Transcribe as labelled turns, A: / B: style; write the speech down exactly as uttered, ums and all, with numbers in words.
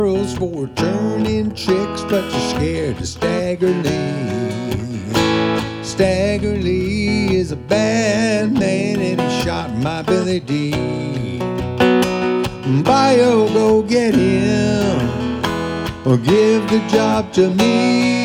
A: girls for turning tricks, but you're scared of Stagger Lee. Stagger Lee is a bad man and he shot my Billy D. Bio, go get him or give the job to me.